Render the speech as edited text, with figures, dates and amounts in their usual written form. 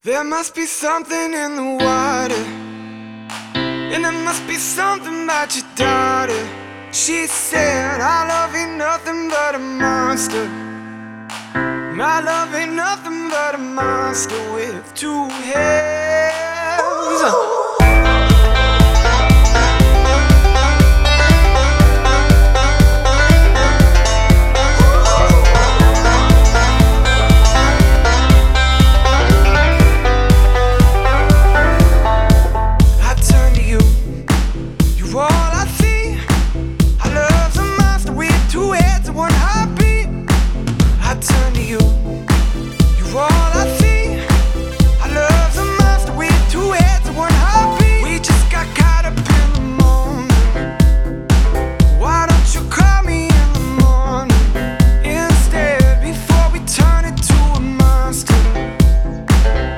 There must be something in the water, and there must be something about your daughter. She said, our love ain't nothing but a monster. My love ain't nothing but a monster with two heads.